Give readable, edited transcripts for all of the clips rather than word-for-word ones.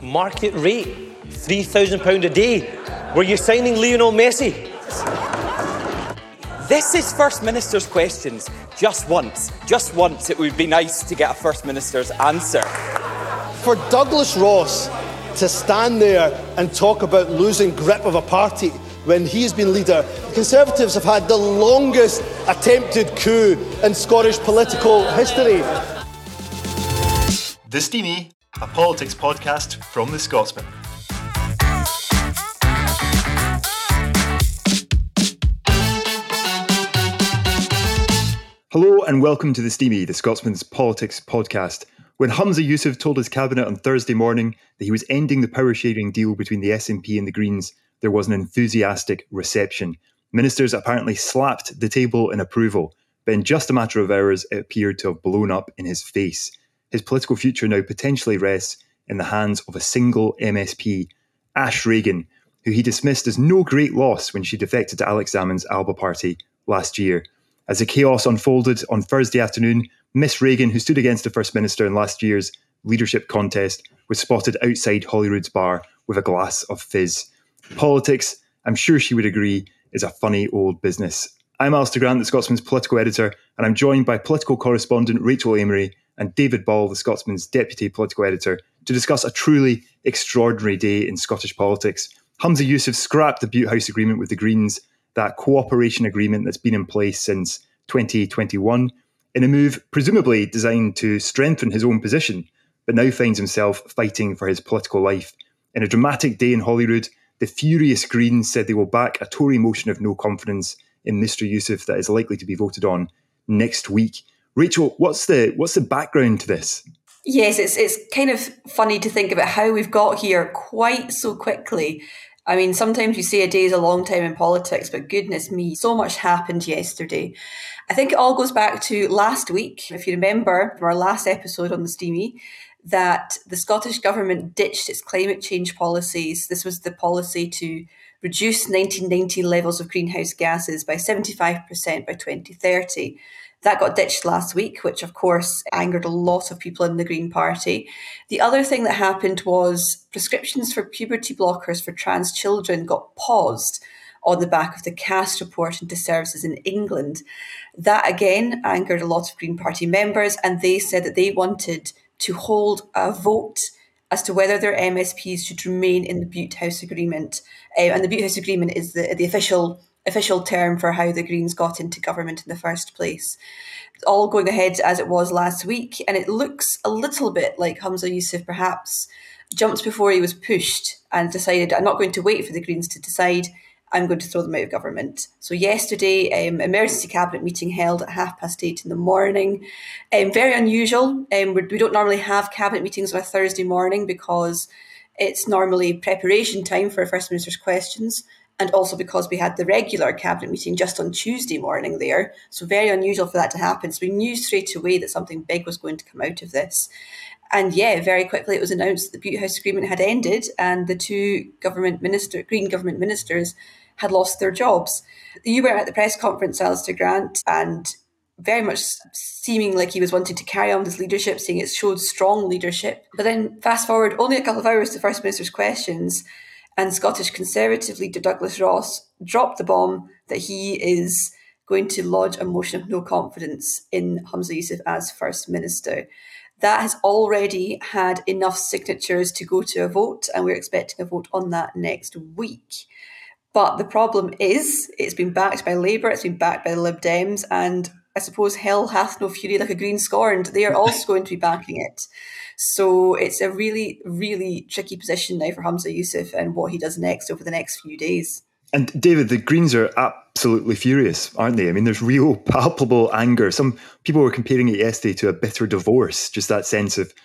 Market rate, £3,000 a day. Were you signing Lionel Messi? This is First Minister's questions. Just once it would be nice to get a First Minister's answer. For Douglas Ross to stand there and talk about losing grip of a party when he's been leader, the Conservatives have had the longest attempted coup in Scottish political history. The Steamie, a politics podcast from The Scotsman. Hello and welcome to The Steamie, The Scotsman's politics podcast. When Humza Yousaf told his cabinet on Thursday morning that he was ending the power-sharing deal between the SNP and the Greens, there was an enthusiastic reception. Ministers apparently slapped the table in approval, but in just a matter of hours, it appeared to have blown up in his face. His political future now potentially rests in the hands of a single MSP, Ash Regan, who he dismissed as no great loss when she defected to Alex Salmond's Alba party last year. As the chaos unfolded on Thursday afternoon, Miss Regan, who stood against the First Minister in last year's leadership contest, was spotted outside Holyrood's bar with a glass of fizz. Politics, I'm sure she would agree, is a funny old business. I'm Alistair Grant, the Scotsman's political editor, and I'm joined by political correspondent Rachel Amery and David Ball, the Scotsman's deputy political editor, to discuss a truly extraordinary day in Scottish politics. Humza Yousaf scrapped the Butte House Agreement with the Greens, that cooperation agreement that's been in place since 2021, in a move presumably designed to strengthen his own position, but now finds himself fighting for his political life. In a dramatic day in Holyrood, the furious Greens said they will back a Tory motion of no confidence in Mr Yousaf that is likely to be voted on next week. Rachel, what's the background to this? Yes, it's kind of funny to think about how we've got here quite so quickly. I mean, sometimes you say a day is a long time in politics, but goodness me, so much happened yesterday. I think it all goes back to last week, if you remember from our last episode on the Steamie, that the Scottish Government ditched its climate change policies. This was the policy to reduce 1990 levels of greenhouse gases by 75% by 2030. That got ditched last week, which of course angered a lot of people in the Green Party. The other thing that happened was prescriptions for puberty blockers for trans children got paused on the back of the CAST report into services in England. That again angered a lot of Green Party members, and they said that they wanted to hold a vote as to whether their MSPs should remain in the Butte House Agreement. And the Butte House Agreement is the official term for how the Greens got into government in the first place. It's all going ahead as it was last week, and it looks a little bit like Humza Yousaf perhaps jumped before he was pushed and decided, I'm not going to wait for the Greens to decide, I'm going to throw them out of government. So yesterday, emergency cabinet meeting held at 8:30 in the morning. Very unusual. We don't normally have cabinet meetings on a Thursday morning because it's normally preparation time for First Minister's questions, and also because we had the regular cabinet meeting just on Tuesday morning there. So very unusual for that to happen. So we knew straight away that something big was going to come out of this. And yeah, very quickly it was announced that the Butte House Agreement had ended and the two Green government ministers had lost their jobs. You were at the press conference, Alistair Grant, and very much seeming like he was wanting to carry on this leadership, saying it showed strong leadership. But then fast forward only a couple of hours to First Minister's questions, and Scottish Conservative leader Douglas Ross dropped the bomb that he is going to lodge a motion of no confidence in Humza Yousaf as First Minister. That has already had enough signatures to go to a vote, and we're expecting a vote on that next week. But the problem is, it's been backed by Labour, it's been backed by the Lib Dems, and I suppose hell hath no fury like a green scorned. They are also going to be backing it. So it's a really, really tricky position now for Humza Yousaf and what he does next over the next few days. And David, the Greens are absolutely furious, aren't they? I mean, there's real palpable anger. Some people were comparing it yesterday to a bitter divorce, just that sense of,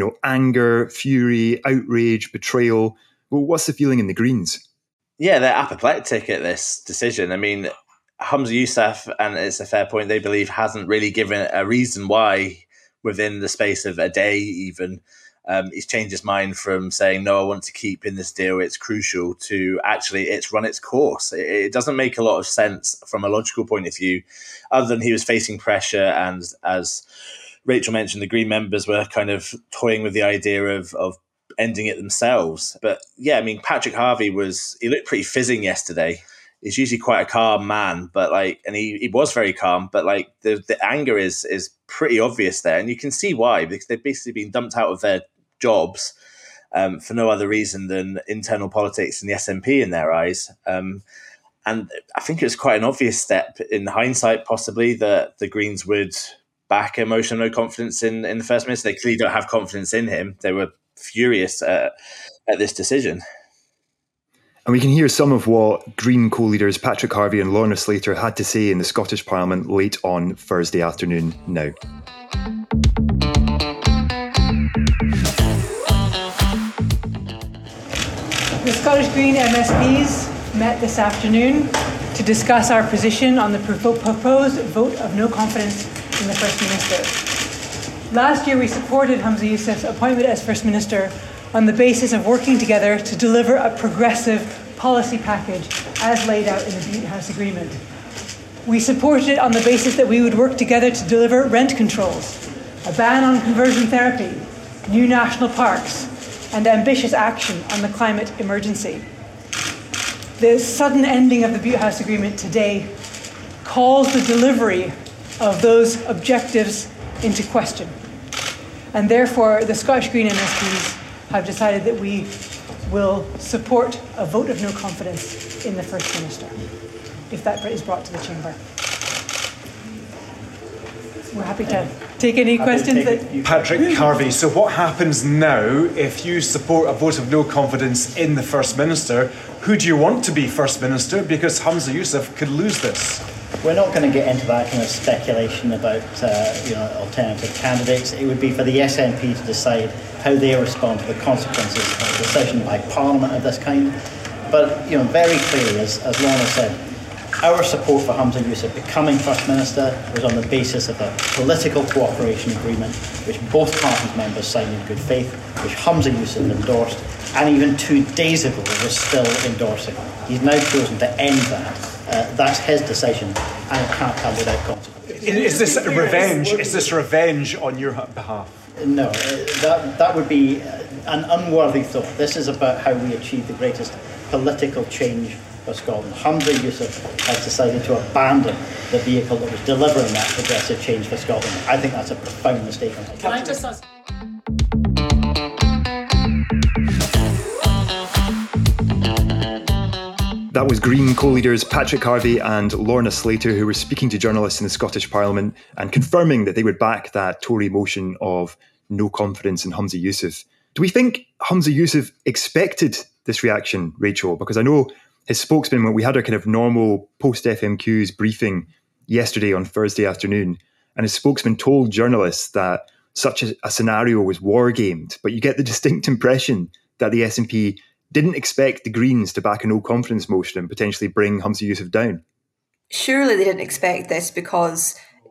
anger, fury, outrage, betrayal. Well, what's the feeling in the Greens? Yeah, they're apoplectic at this decision. I mean, Humza Yousaf, and it's a fair point, they believe hasn't really given a reason why within the space of a day even. He's changed his mind from saying, no, I want to keep in this deal, it's crucial, to actually it's run its course. It doesn't make a lot of sense from a logical point of view, other than he was facing pressure. And as Rachel mentioned, the Green members were kind of toying with the idea of ending it themselves. But yeah, I mean, Patrick Harvey he looked pretty fizzing yesterday. He's usually quite a calm man, but he was very calm, but the anger is pretty obvious there. And you can see why, because they've basically been dumped out of their jobs for no other reason than internal politics and the SNP in their eyes. And I think it was quite an obvious step in hindsight, possibly, that the Greens would back a motion of no confidence in the First Minister. They clearly don't have confidence in him. They were furious at this decision. And we can hear some of what Green co-leaders Patrick Harvey and Lorna Slater had to say in the Scottish Parliament late on Thursday afternoon now. The Scottish Green MSPs met this afternoon to discuss our position on the proposed vote of no confidence in the First Minister. Last year we supported Humza Yousaf's appointment as First Minister on the basis of working together to deliver a progressive policy package as laid out in the Bute House Agreement. We supported it on the basis that we would work together to deliver rent controls, a ban on conversion therapy, new national parks, and ambitious action on the climate emergency. The sudden ending of the Bute House Agreement today calls the delivery of those objectives into question. And therefore, the Scottish Green MSPs have decided that we will support a vote of no confidence in the First Minister, if that is brought to the Chamber. We're happy to take any questions. Patrick Harvey, so what happens now if you support a vote of no confidence in the First Minister? Who do you want to be First Minister? Because Humza Yousaf could lose this. We're not going to get into that kind of speculation about alternative candidates. It would be for the SNP to decide how they respond to the consequences of a decision by Parliament of this kind. But very clearly, as Lorna said, our support for Humza Yousaf becoming First Minister was on the basis of a political cooperation agreement which both parties' members signed in good faith, which Humza Yousaf endorsed, and even 2 days ago was still endorsing. He's now chosen to end that. That's his decision, and it can't come without consequences. Is this revenge? Is this revenge on your behalf? No, that would be an unworthy thought. This is about how we achieve the greatest political change for Scotland. Humza Yousaf has decided to abandon the vehicle that was delivering that progressive change for Scotland. I think that's a profound mistake. Can I just ask? That was Green co-leaders Patrick Harvey and Lorna Slater, who were speaking to journalists in the Scottish Parliament and confirming that they would back that Tory motion of no confidence in Humza Yousaf. Do we think Humza Yousaf expected this reaction, Rachel? Because I know his spokesman, when we had our kind of normal post-FMQs briefing yesterday on Thursday afternoon, and his spokesman told journalists that such a scenario was war-gamed, but you get the distinct impression that the SNP didn't expect the Greens to back a no-confidence motion and potentially bring Humza Yousaf down. Surely they didn't expect this, because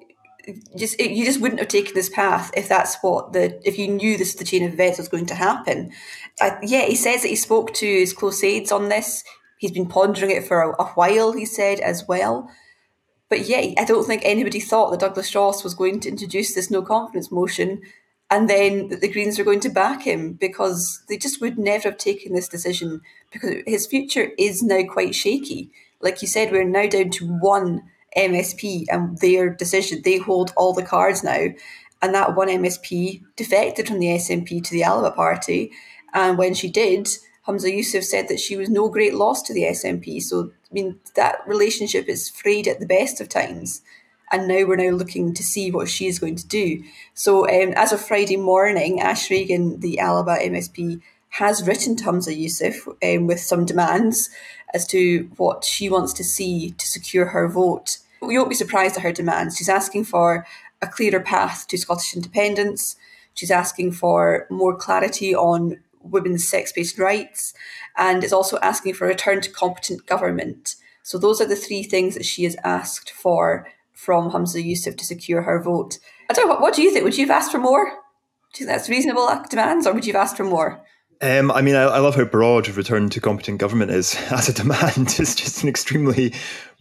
you just wouldn't have taken this path if if you knew the chain of events was going to happen. He says that he spoke to his close aides on this. He's been pondering it for a while, he said, as well. But I don't think anybody thought that Douglas Ross was going to introduce this no-confidence motion and then that the Greens were going to back him, because they just would never have taken this decision, because his future is now quite shaky. Like you said, we're now down to 1 MSP and their decision. They hold all the cards now. And that 1 MSP defected from the SNP to the Alba Party. And when she did, Humza Yousaf said that she was no great loss to the SNP. So, that relationship is frayed at the best of times. And now we're looking to see what she is going to do. So as of Friday morning, Ash Regan, the Alba MSP, has written to Humza Yousaf with some demands as to what she wants to see to secure her vote. We won't be surprised at her demands. She's asking for a clearer path to Scottish independence. She's asking for more clarity on women's sex-based rights, and is also asking for a return to competent government. So those are the 3 things that she has asked for from Humza Yousaf to secure her vote. I don't know, what do you think? Would you have asked for more? Do you think that's reasonable demands, or would you have asked for more? I love how broad return to competent government is as a demand. It's just an extremely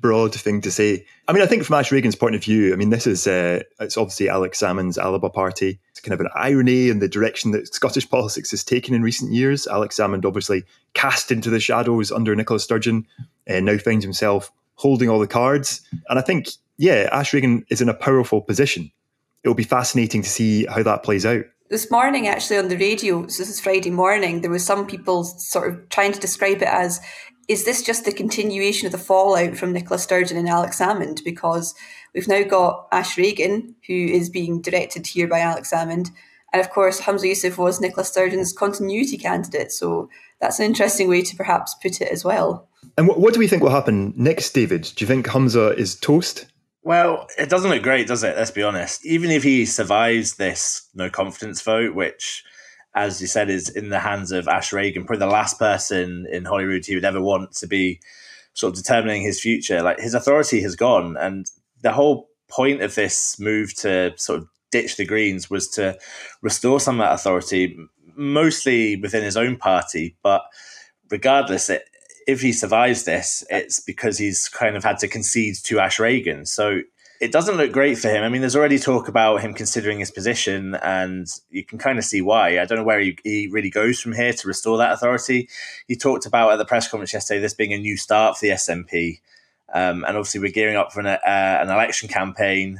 broad thing to say. I mean, I think from Ash Regan's point of view, I mean, this is, it's obviously Alex Salmond's Alba party. It's kind of an irony in the direction that Scottish politics has taken in recent years. Alex Salmond obviously cast into the shadows under Nicola Sturgeon and now finds himself holding all the cards. And I think, yeah, Ash Regan is in a powerful position. It'll be fascinating to see how that plays out. This morning, actually, on the radio, so this is Friday morning, there was some people sort of trying to describe it as, is this just the continuation of the fallout from Nicola Sturgeon and Alex Salmond? Because we've now got Ash Regan, who is being directed here by Alex Salmond. And of course, Humza Yousaf was Nicola Sturgeon's continuity candidate. So that's an interesting way to perhaps put it as well. And what do we think will happen next, David? Do you think Humza is toast? Well, it doesn't look great, does it? Let's be honest. Even if he survives this no confidence vote, which, as you said, is in the hands of Ash Regan, probably the last person in Holyrood he would ever want to be sort of determining his future. Like, his authority has gone. And the whole point of this move to sort of ditch the Greens was to restore some of that authority, mostly within his own party. But regardless, if he survives this, it's because he's kind of had to concede to Ash Regan. So it doesn't look great for him. I mean, there's already talk about him considering his position, and you can kind of see why. I don't know where he really goes from here to restore that authority. He talked about at the press conference yesterday this being a new start for the SNP. And obviously we're gearing up for an election campaign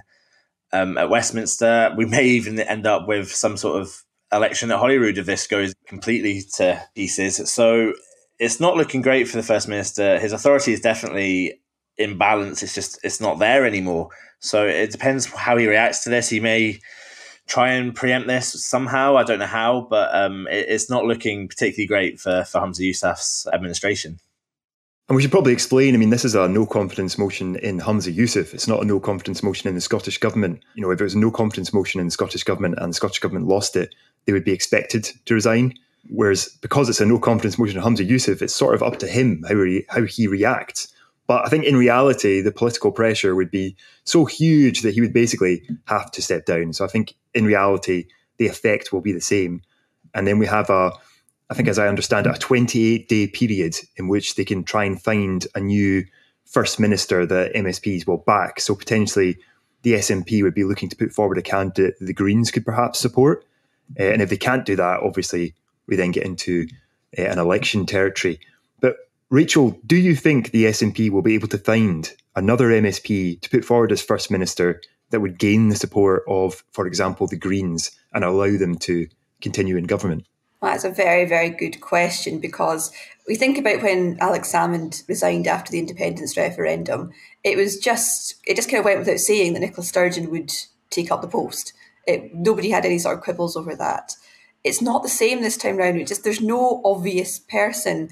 at Westminster. We may even end up with some sort of election at Holyrood if this goes completely to pieces. So it's not looking great for the First Minister. His authority is definitely in balance. It's not there anymore. So it depends how he reacts to this. He may try and preempt this somehow. I don't know how, but it's not looking particularly great for Humza Yousaf's administration. And we should probably explain, I mean, this is a no confidence motion in Humza Yousaf. It's not a no confidence motion in the Scottish Government. You know, if it was a no confidence motion in the Scottish Government and the Scottish Government lost it, they would be expected to resign. Whereas because it's a no confidence motion in Humza Yousaf, it's sort of up to him how he reacts. But I think in reality, the political pressure would be so huge that he would basically have to step down. So I think in reality, the effect will be the same. And then we have I think as I understand it, a 28-day period in which they can try and find a new First Minister that MSPs will back. So potentially the SNP would be looking to put forward a candidate that the Greens could perhaps support. And if they can't do that, obviously, we then get into an election territory. But Rachel, do you think the SNP will be able to find another MSP to put forward as First Minister that would gain the support of, for example, the Greens and allow them to continue in government? Well, that's a very, very good question, because we think about when Alex Salmond resigned after the independence referendum, it just kind of went without saying that Nicola Sturgeon would take up the post. Nobody had any sort of quibbles over that. It's not the same this time round. There's no obvious person.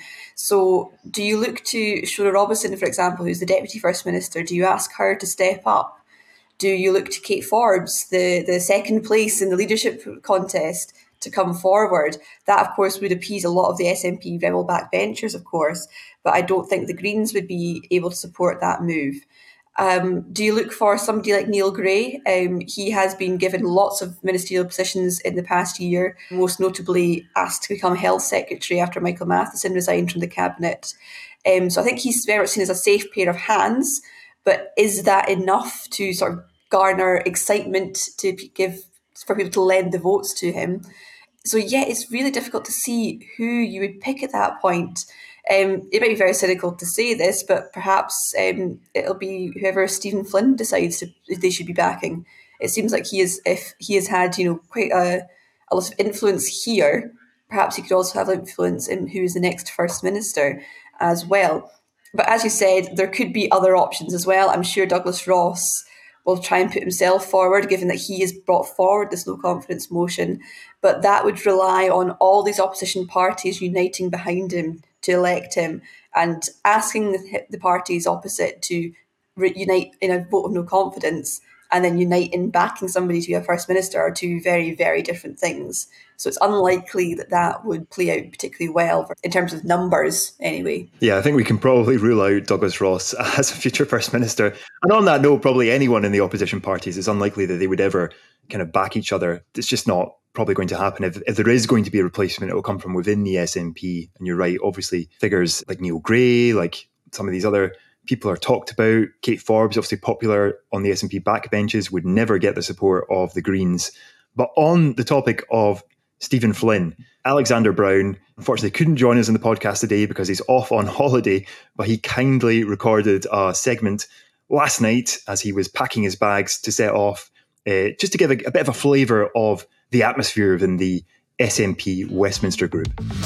So do you look to Shona Robison, for example, who's the Deputy First Minister? Do you ask her to step up? Do you look to Kate Forbes, the second place in the leadership contest, to come forward? That, of course, would appease a lot of the SNP rebel backbenchers, of course, but I don't think the Greens would be able to support that move. Do you look for somebody like Neil Gray? He has been given lots of ministerial positions in the past year, most notably asked to become Health Secretary after Michael Matheson resigned from the Cabinet. So I think he's very much seen as a safe pair of hands, but is that enough to sort of garner excitement for people to lend the votes to him? So yeah, it's really difficult to see who you would pick at that point. It might be very cynical to say this, but perhaps it'll be whoever Stephen Flynn decides they should be backing. It seems like if he has had quite a lot of influence here, perhaps he could also have influence in who is the next First Minister as well. But as you said, there could be other options as well. I'm sure Douglas Ross will try and put himself forward, given that he has brought forward this no confidence motion. But that would rely on all these opposition parties uniting behind him to elect him, and asking the parties opposite to unite in a vote of no confidence and then unite in backing somebody to be a First Minister are two very, very different things. So it's unlikely that would play out particularly well in terms of numbers anyway. Yeah, I think we can probably rule out Douglas Ross as a future First Minister. And on that note, probably anyone in the opposition parties, it's unlikely that they would ever kind of back each other. It's just not probably going to happen. If there is going to be a replacement, it will come from within the SNP. And you're right, obviously figures like Neil Gray, like some of these other people are talked about. Kate Forbes, obviously popular on the SNP backbenches, would never get the support of the Greens. But on the topic of Stephen Flynn, Alexander Brown, unfortunately couldn't join us on the podcast today because he's off on holiday, but he kindly recorded a segment last night as he was packing his bags to set off, just to give a bit of a flavour of the atmosphere within the SNP Westminster group.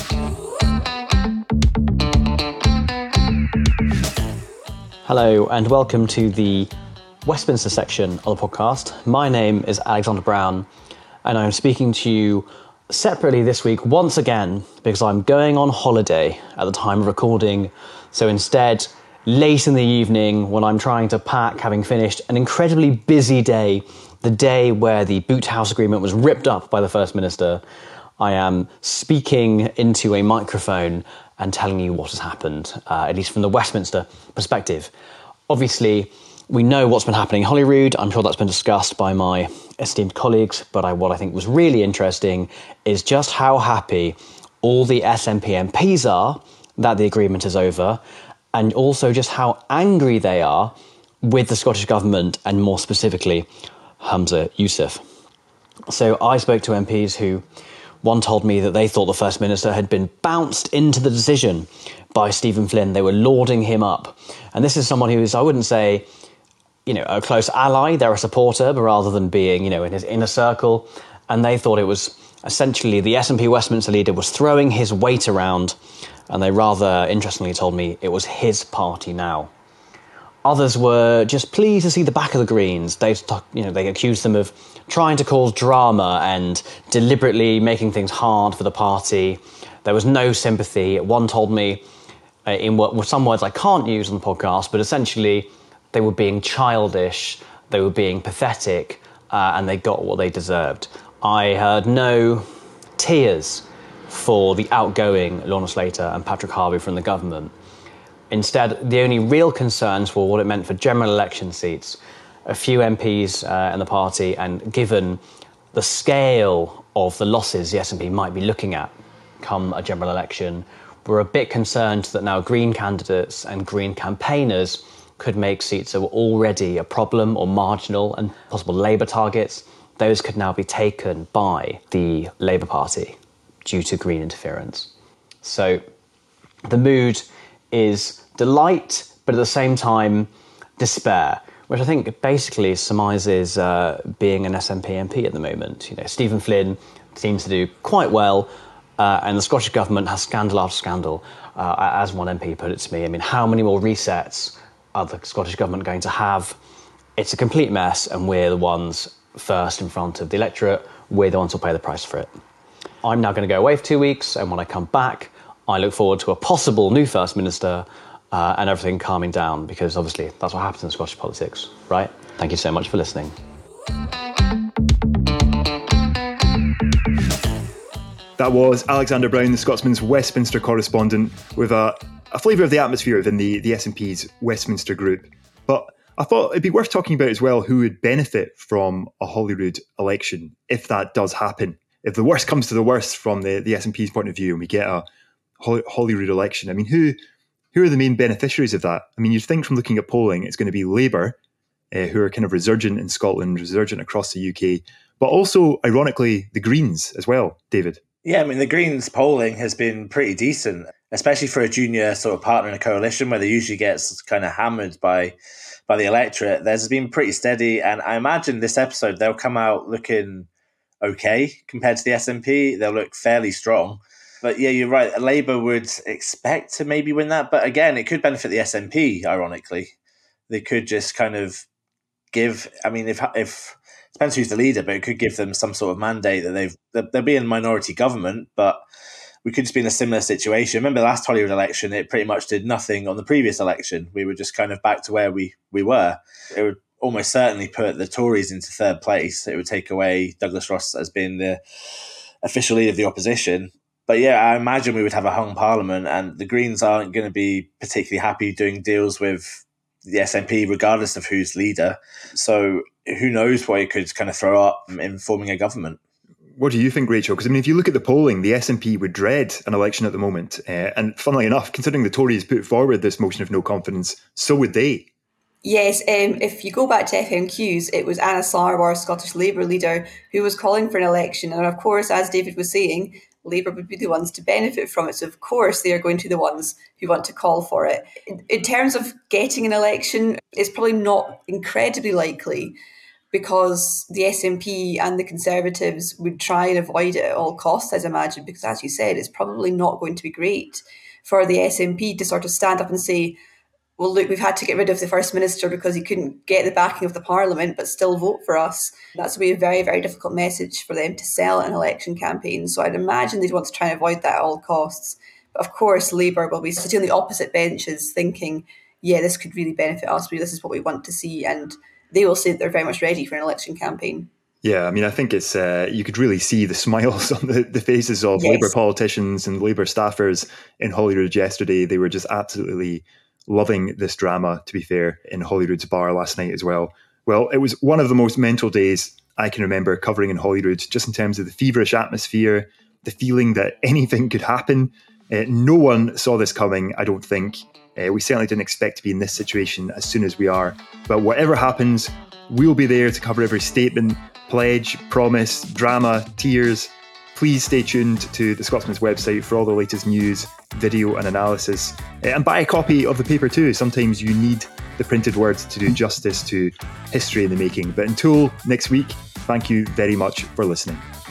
Hello and welcome to the Westminster section of the podcast. My name is Alexander Brown and I'm speaking to you separately this week once again because I'm going on holiday at the time of recording. So instead, late in the evening when I'm trying to pack, having finished an incredibly busy day, the day where the Boot House Agreement was ripped up by the First Minister, I am speaking into a microphone and telling you what has happened, at least from the Westminster perspective. Obviously, we know what's been happening in Holyrood. I'm sure that's been discussed by my esteemed colleagues, but what I think was really interesting is just how happy all the SNP MPs are that the agreement is over, and also just how angry they are with the Scottish Government and more specifically, Humza Yousaf. So I spoke to MPs who, one told me that they thought the First Minister had been bounced into the decision by Stephen Flynn. They were lauding him up. And this is someone who is, I wouldn't say, a close ally. They're a supporter, but rather than being, in his inner circle. And they thought it was essentially the SNP Westminster leader was throwing his weight around. And they rather interestingly told me it was his party now. Others were just pleased to see the back of the Greens. They accused them of trying to cause drama and deliberately making things hard for the party. There was no sympathy. One told me, in some words I can't use on the podcast, but essentially they were being childish, they were being pathetic, and they got what they deserved. I heard no tears for the outgoing Lorna Slater and Patrick Harvey from the government. Instead, the only real concerns were what it meant for general election seats. A few MPs in the party, and given the scale of the losses the SNP might be looking at come a general election, were a bit concerned that now Green candidates and Green campaigners could make seats that were already a problem or marginal and possible Labour targets. Those could now be taken by the Labour Party due to Green interference. So the mood is delight, but at the same time, despair, which I think basically surmises being an SNP MP at the moment. Stephen Flynn seems to do quite well, and the Scottish Government has scandal after scandal. As one MP put it to me, how many more resets are the Scottish Government going to have? It's a complete mess, and we're the ones first in front of the electorate. We're the ones who'll pay the price for it. I'm now going to go away for 2 weeks, and when I come back, I look forward to a possible new First Minister and everything calming down, because obviously that's what happens in Scottish politics, right? Thank you so much for listening. That was Alexander Brown, the Scotsman's Westminster correspondent, with a flavour of the atmosphere within the SNP's Westminster group. But I thought it'd be worth talking about as well who would benefit from a Holyrood election if that does happen. If the worst comes to the worst from the SNP's point of view and we get a Holyrood election, who are the main beneficiaries of that? You'd think from looking at polling, it's going to be Labour, who are kind of resurgent in Scotland, resurgent across the UK, but also, ironically, the Greens as well, David. Yeah, the Greens polling has been pretty decent, especially for a junior sort of partner in a coalition where they usually gets kind of hammered by the electorate. Theirs been pretty steady, and I imagine this episode they'll come out looking okay compared to the SNP. They'll look fairly strong. But yeah, you're right. Labour would expect to maybe win that. But again, it could benefit the SNP, ironically. They could just kind of give, if depends who's the leader, but it could give them some sort of mandate that they'll be in minority government, but we could just be in a similar situation. Remember the last Holyrood election, it pretty much did nothing on the previous election. We were just kind of back to where we were. It would almost certainly put the Tories into third place. It would take away Douglas Ross as being the official leader of the opposition. But yeah, I imagine we would have a hung parliament, and the Greens aren't going to be particularly happy doing deals with the SNP, regardless of who's leader. So who knows what it could kind of throw up in forming a government. What do you think, Rachel? Because, I mean, if you look at the polling, the SNP would dread an election at the moment. And funnily enough, considering the Tories put forward this motion of no confidence, so would they. Yes, if you go back to FMQs, it was Anna Sarwar, Scottish Labour leader, who was calling for an election. And of course, as David was saying, Labour would be the ones to benefit from it. So of course, they are going to be the ones who want to call for it. In terms of getting an election, it's probably not incredibly likely, because the SNP and the Conservatives would try and avoid it at all costs, I'd imagine, because as you said, it's probably not going to be great for the SNP to sort of stand up and say, well, look, we've had to get rid of the First Minister because he couldn't get the backing of the Parliament, but still vote for us. That's going to be a very, very difficult message for them to sell an election campaign. So I'd imagine they'd want to try and avoid that at all costs. But of course, Labour will be sitting on the opposite benches thinking, yeah, this could really benefit us. This is what we want to see. And they will say that they're very much ready for an election campaign. Yeah, I mean, I think it's you could really see the smiles on the faces of Labour politicians and Labour staffers in Holyrood yesterday. They were just absolutely loving this drama, to be fair, in Holyrood's bar last night as well. Well, it was one of the most mental days I can remember covering in Holyrood, just in terms of the feverish atmosphere, the feeling that anything could happen. No one saw this coming, I don't think. We certainly didn't expect to be in this situation as soon as we are. But whatever happens, we'll be there to cover every statement, pledge, promise, drama, tears. Please stay tuned to the Scotsman's website for all the latest news, video and analysis. And buy a copy of the paper too. Sometimes you need the printed words to do justice to history in the making. But until next week, thank you very much for listening.